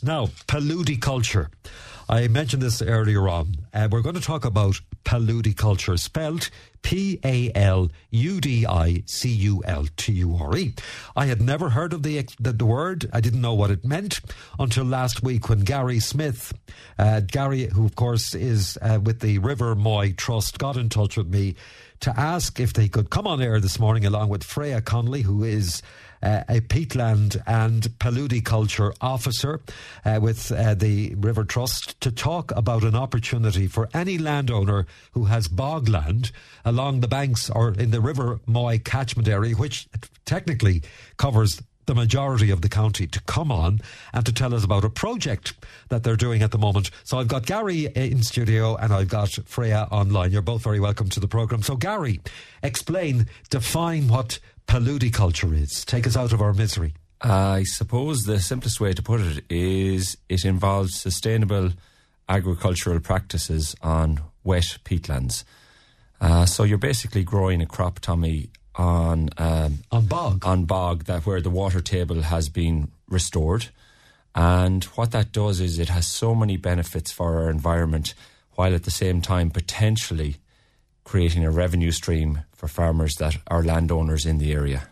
Now, paludiculture. I mentioned this earlier on. We're going to talk about paludiculture, spelled Paludiculture. I had never heard of the word. I didn't know what it meant until last week when Gary Smith, Gary, who of course is with the River Moy Trust, got in touch with me to ask if they could come on air this morning along with Freya Connolly, who is a peatland and paludiculture officer with the River Trust, to talk about an opportunity for any landowner who has bogland along the banks or in the River Moy catchment area, which technically covers the majority of the county, to come on and to tell us about a project that they're doing at the moment. So I've got Gary in studio and I've got Freya online. You're both very welcome to the programme. So Gary, define what paludiculture is. Take us out of our misery. I suppose the simplest way to put it is it involves sustainable agricultural practices on wet peatlands. So you're basically growing a crop, Tommy, on bog that where the water table has been restored. And what that does is it has so many benefits for our environment, while at the same time potentially creating a revenue stream for farmers that are landowners in the area.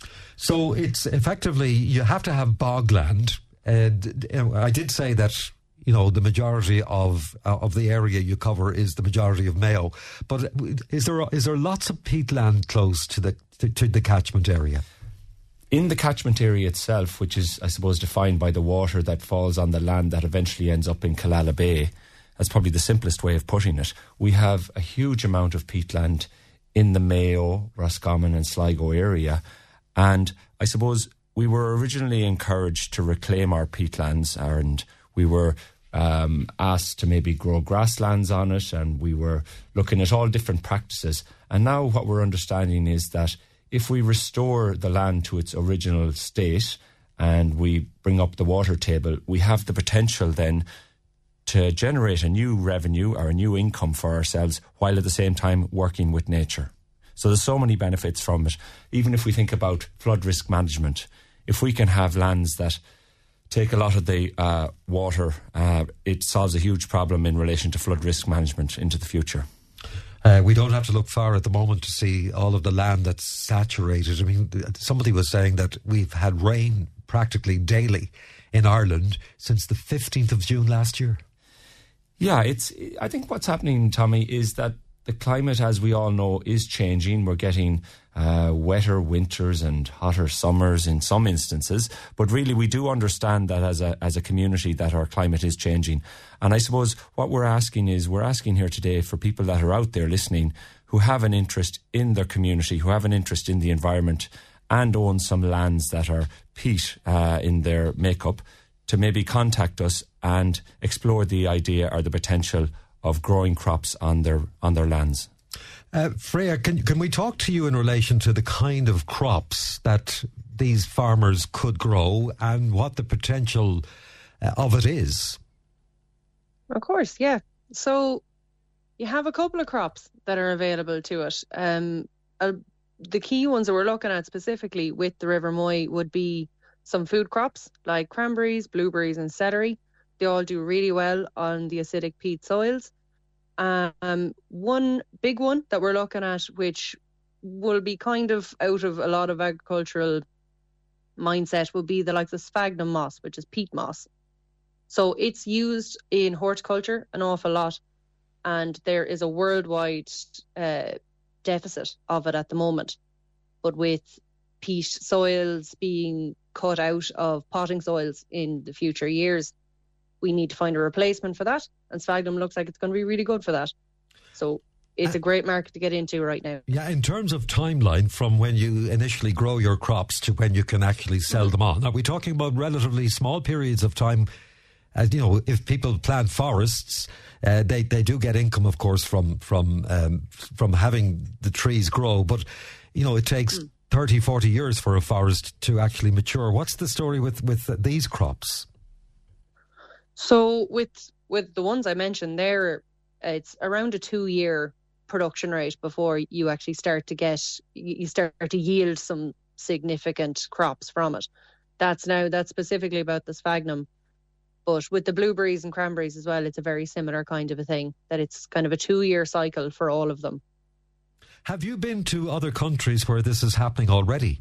So it's effectively, you have to have bogland. And I did say that, you know, the majority of the area you cover is the majority of Mayo. But is there lots of peatland close to the catchment area? In the catchment area itself, which is, I suppose, defined by the water that falls on the land that eventually ends up in Killala Bay, that's probably the simplest way of putting it. We have a huge amount of peatland in the Mayo, Roscommon and Sligo area. And I suppose we were originally encouraged to reclaim our peatlands, and we were asked to maybe grow grasslands on it, and we were looking at all different practices. And now what we're understanding is that if we restore the land to its original state and we bring up the water table, we have the potential then to generate a new revenue or a new income for ourselves, while at the same time working with nature. So there's so many benefits from it. Even if we think about flood risk management, if we can have lands that take a lot of the water, it solves a huge problem in relation to flood risk management into the future. We don't have to look far at the moment to see all of the land that's saturated. I mean, somebody was saying that we've had rain practically daily in Ireland since the 15th of June last year. Yeah, I think what's happening, Tommy, is that the climate, as we all know, is changing. We're getting wetter winters and hotter summers in some instances, but really we do understand that as a community that our climate is changing. And I suppose what we're asking here today for people that are out there listening who have an interest in their community, who have an interest in the environment and own some lands that are peat in their makeup, to maybe contact us and explore the idea or the potential of growing crops on their lands. Freya, can we talk to you in relation to the kind of crops that these farmers could grow and what the potential of it is? Of course, yeah. So you have a couple of crops that are available to it. The key ones that we're looking at specifically with the River Moy would be some food crops like cranberries, blueberries and celery. They all do really well on the acidic peat soils. One big one that we're looking at, which will be kind of out of a lot of agricultural mindset, will be the likes of sphagnum moss, which is peat moss. So it's used in horticulture an awful lot, and there is a worldwide deficit of it at the moment. But with peat soils being cut out of potting soils in the future years, we need to find a replacement for that, and sphagnum looks like it's going to be really good for that. So it's a great market to get into right now. Yeah, in terms of timeline from when you initially grow your crops to when you can actually sell them on, are we talking about relatively small periods of time? As you know, if people plant forests, they do get income, of course, from having the trees grow. But you know, it takes 30, 40 years for a forest to actually mature. What's the story with these crops? So with the ones I mentioned there, it's around a 2-year production rate before you actually start to yield some significant crops from it. That's specifically about the sphagnum. But with the blueberries and cranberries as well, it's a very similar kind of a thing, that it's kind of a 2-year cycle for all of them. Have you been to other countries where this is happening already?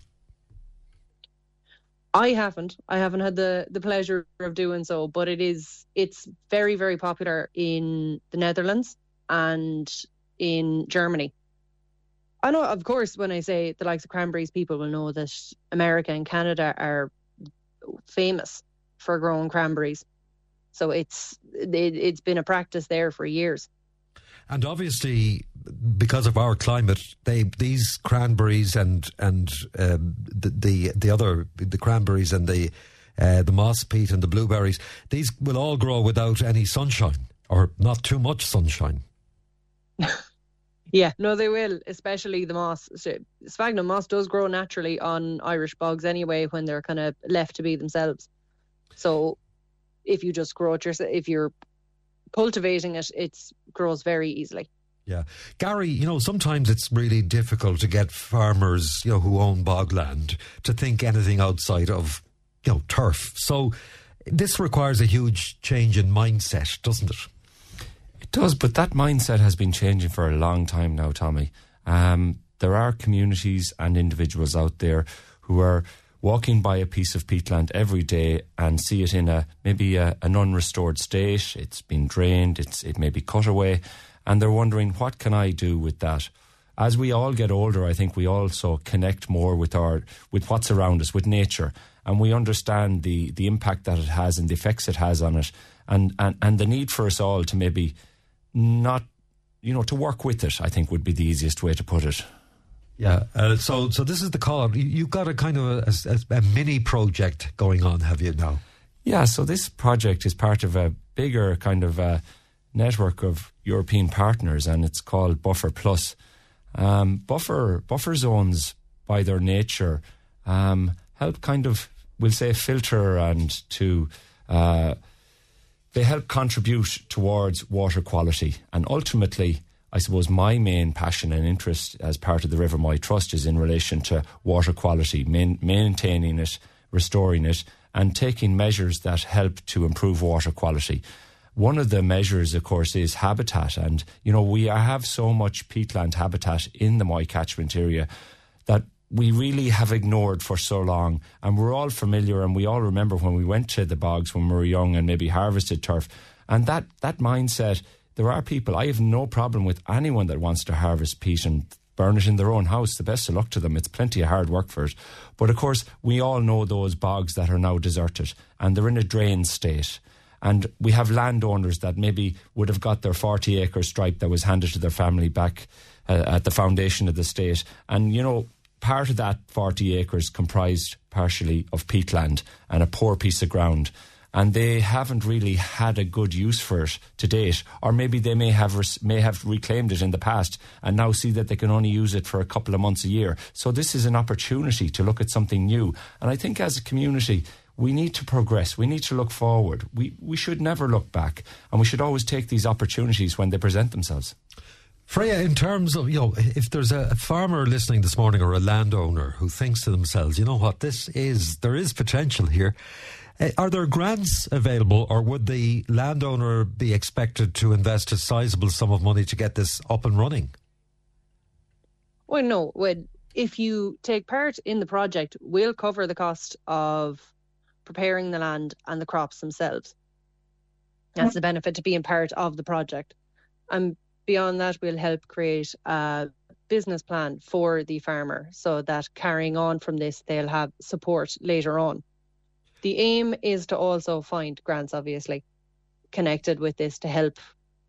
I haven't had the pleasure of doing so, but it's very, very popular in the Netherlands and in Germany. I know, of course, when I say the likes of cranberries, people will know that America and Canada are famous for growing cranberries. So it's been a practice there for years. And obviously, because of our climate, these cranberries and the cranberries and the moss peat and the blueberries, these will all grow without any sunshine, or not too much sunshine. Yeah, no, they will, especially the moss. Sphagnum moss does grow naturally on Irish bogs anyway when they're kind of left to be themselves. So if you just grow it yourself, if you're cultivating it, it grows very easily. Yeah. Gary, sometimes it's really difficult to get farmers, who own bogland to think anything outside of, turf. So this requires a huge change in mindset, doesn't it? It does, but that mindset has been changing for a long time now, Tommy. There are communities and individuals out there who are walking by a piece of peatland every day and see it in maybe an unrestored state. It's been drained, it may be cut away, and they're wondering, what can I do with that? As we all get older, I think we also connect more with what's around us, with nature, and we understand the impact that it has and the effects it has on it, and the need for us all to maybe not, to work with it, I think would be the easiest way to put it. Yeah, so this is the call. You've got a kind of a mini project going on, have you now? Yeah, so this project is part of a bigger kind of network of European partners, and it's called Buffer Plus. Buffer zones, by their nature, help kind of, we'll say, filter and to... they help contribute towards water quality, and ultimately, I suppose my main passion and interest as part of the River Moy Trust is in relation to water quality, maintaining it, restoring it, and taking measures that help to improve water quality. One of the measures, of course, is habitat. And, we have so much peatland habitat in the Moy catchment area that we really have ignored for so long. And we're all familiar, and we all remember when we went to the bogs when we were young and maybe harvested turf. And that mindset... There are people, I have no problem with anyone that wants to harvest peat and burn it in their own house. The best of luck to them. It's plenty of hard work for it. But of course, we all know those bogs that are now deserted and they're in a drained state. And we have landowners that maybe would have got their 40-acre stripe that was handed to their family back at the foundation of the state. And, part of that 40 acres comprised partially of peatland and a poor piece of ground. And they haven't really had a good use for it to date, or maybe they may have reclaimed it in the past and now see that they can only use it for a couple of months a year. So this is an opportunity to look at something new. And I think as a community, we need to progress. We need to look forward. We should never look back, and we should always take these opportunities when they present themselves. Freya, in terms of, if there's a farmer listening this morning or a landowner who thinks to themselves, there is potential here. Are there grants available, or would the landowner be expected to invest a sizable sum of money to get this up and running? Well, no. If you take part in the project, we'll cover the cost of preparing the land and the crops themselves. That's the benefit to being part of the project. And beyond that, we'll help create a business plan for the farmer so that carrying on from this, they'll have support later on. The aim is to also find grants, obviously, connected with this to help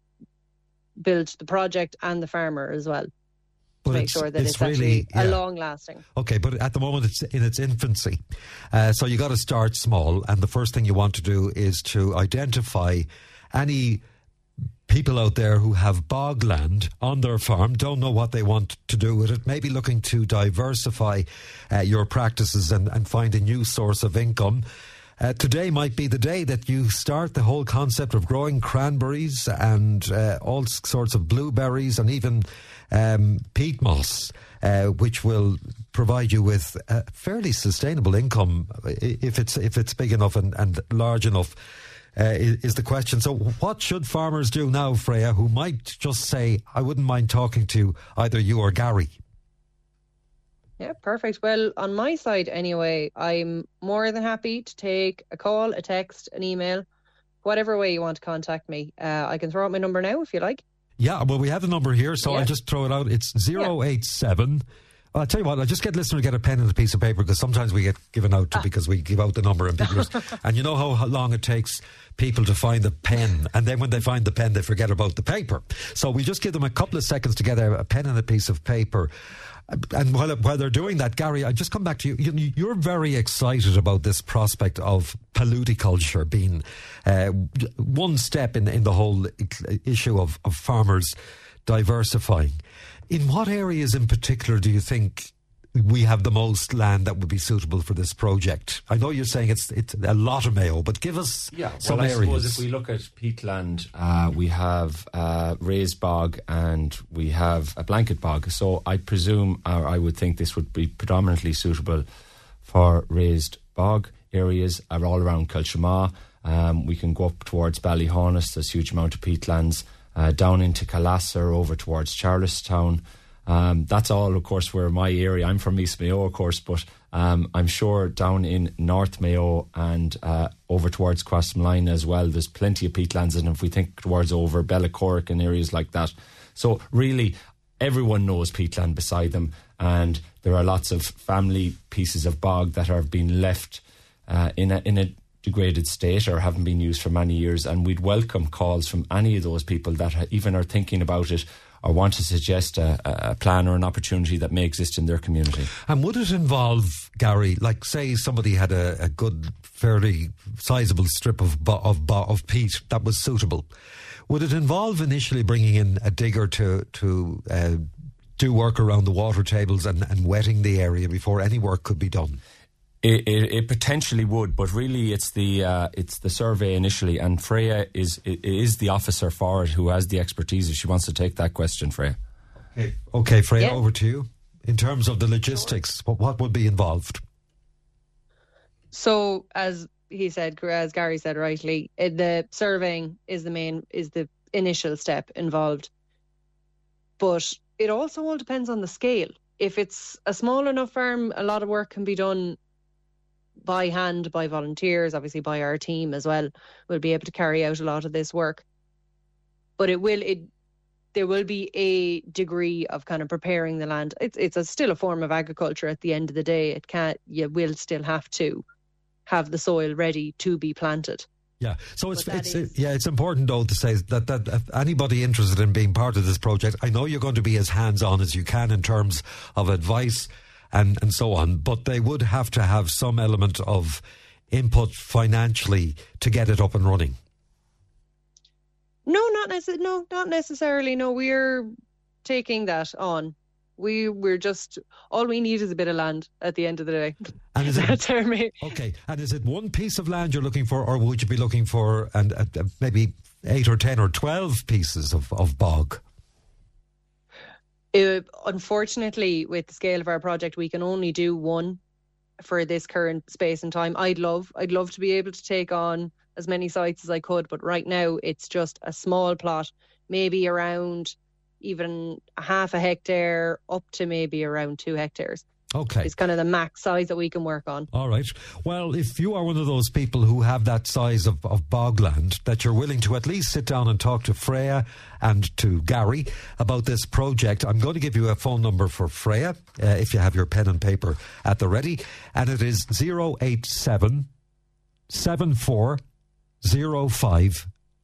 build the project and the farmer as well. But to make sure that it's really actually long-lasting. Okay, but at the moment it's in its infancy. So you got to start small, and the first thing you want to do is to identify any people out there who have bogland on their farm, don't know what they want to do with it, maybe looking to diversify your practices and find a new source of income. Today might be the day that you start the whole concept of growing cranberries and all sorts of blueberries and even peat moss, which will provide you with a fairly sustainable income if it's big enough and large enough. is the question. So what should farmers do now, Freya, who might just say, I wouldn't mind talking to either you or Gary? Yeah, perfect. Well, on my side anyway, I'm more than happy to take a call, a text, an email, whatever way you want to contact me. I can throw out my number now if you like. Yeah, well, we have the number here, so I'll just throw it out. It's 087. I'll tell you what, I'll just get listener to get a pen and a piece of paper, because sometimes we get given out because we give out the number and people and you know how long it takes people to find the pen, and then when they find the pen they forget about the paper. So we just give them a couple of seconds to get a pen and a piece of paper. And while they're doing that, Gary, I just come back to you. You're very excited about this prospect of paluticulture being one step in the whole issue of farmers diversifying. In what areas in particular do you think we have the most land that would be suitable for this project? I know you're saying it's a lot of Mayo, but give us some areas. I suppose if we look at peatland, we have raised bog and we have a blanket bog. So I presume, or I would think this would be predominantly suitable for raised bog areas all around Kilshama. We can go up towards Ballyhonus, there's a huge amount of peatlands, down into Calasser, over towards Charlestown. That's all, of course, where my area, I'm from East Mayo, of course, but I'm sure down in North Mayo and over towards Crossmline as well, there's plenty of peatlands, and if we think towards over Bellacork and areas like that. So really, everyone knows peatland beside them, and there are lots of family pieces of bog that are being left in a degraded state or haven't been used for many years, and we'd welcome calls from any of those people that even are thinking about it or want to suggest a plan or an opportunity that may exist in their community. And would it involve, Gary, like say somebody had a good, fairly sizable strip of peat that was suitable, would it involve initially bringing in a digger to do work around the water tables and wetting the area before any work could be done? It potentially would, but really it's the survey initially, and Freya is the officer for it who has the expertise if she wants to take that question, Freya. Okay, Freya, over to you. In terms of the logistics, what would be involved? So, as he said, as Gary said rightly, the surveying is the initial step involved. But it also all depends on the scale. If it's a small enough farm, a lot of work can be done by hand, by volunteers, obviously by our team as well. We'll be able to carry out a lot of this work. But there will be a degree of kind of preparing the land. It's still a form of agriculture at the end of the day. You will still have to have the soil ready to be planted. Yeah, so it's important though to say that if anybody interested in being part of this project, I know you're going to be as hands-on as you can in terms of advice and so on, but they would have to have some element of input financially to get it up and running. No, not necessarily. No, we're taking that on. We're just, all we need is a bit of land at the end of the day. And is okay, and is it one piece of land you're looking for, or would you be looking for maybe 8 or 10 or 12 pieces of bog? Unfortunately, with the scale of our project, we can only do one for this current space and time. I'd love to be able to take on as many sites as I could, but right now it's just a small plot, maybe around even half a hectare up to maybe around 2 hectares. Okay. It's kind of the max size that we can work on. All right. Well, if you are one of those people who have that size of bogland, that you're willing to at least sit down and talk to Freya and to Gary about this project, I'm going to give you a phone number for Freya, if you have your pen and paper at the ready, and it is 087 7405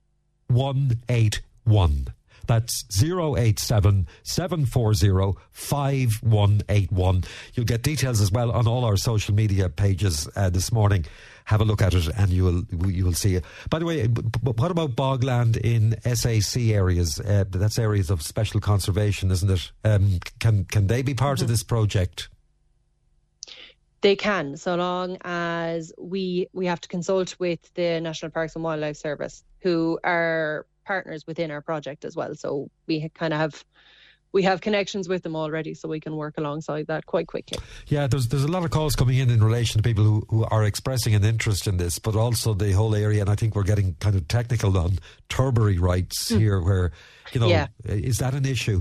181. That's 087 740 5181. You'll get details as well on all our social media pages this morning. Have a look at it and you will see it. By the way, what about bogland in SAC areas? That's areas of special conservation, isn't it? Can they be part of this project? They can, so long as we have to consult with the National Parks and Wildlife Service, who are partners within our project as well. So we kind of have we have connections with them already, so we can work alongside that quite quickly. Yeah, there's a lot of calls coming in relation to people who are expressing an interest in this, but also the whole area, and I think we're getting kind of technical on turbary rights here, where, is that an issue?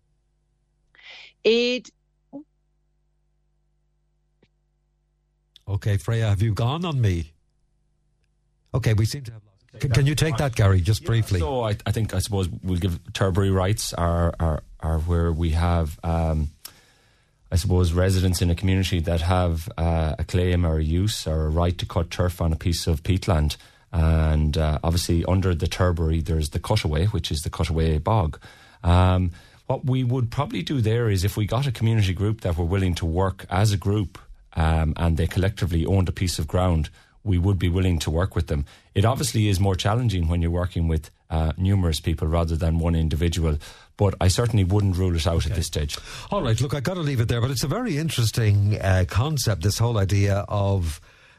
Okay, Freya, have you gone on me? Okay, we seem to have... Can you take that, Gary, just briefly? So I suppose we'll give turbary rights are where we have, I suppose, residents in a community that have a claim or a use or a right to cut turf on a piece of peatland. And obviously under the turbary there's the cutaway, which is the cutaway bog. What we would probably do there is, if we got a community group that were willing to work as a group and they collectively owned a piece of ground, we would be willing to work with them. It obviously is more challenging when you're working with numerous people rather than one individual, but I certainly wouldn't rule it out at this stage. All right, look, I've got to leave it there, but it's a very interesting concept, this whole idea of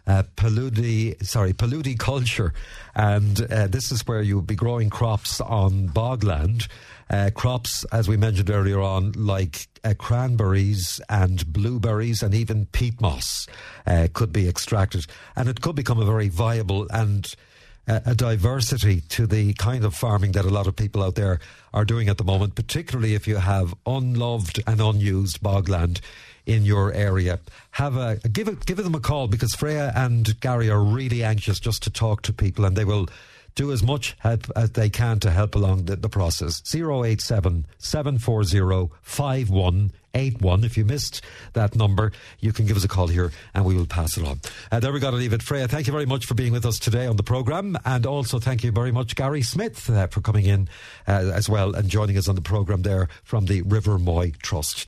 paludi culture, and this is where you would be growing crops on bogland. Crops, as we mentioned earlier on, like cranberries and blueberries and even peat moss could be extracted, and it could become a very viable and a diversity to the kind of farming that a lot of people out there are doing at the moment, particularly if you have unloved and unused bogland in your area. Give them a call, because Freya and Gary are really anxious just to talk to people, and they will do as much help as they can to help along the process. 087 740 5181. If you missed that number, you can give us a call here and we will pass it on. There we got to leave it. Freya, thank you very much for being with us today on the programme, and also thank you very much, Gary Smith, for coming in as well and joining us on the programme there from the River Moy Trust.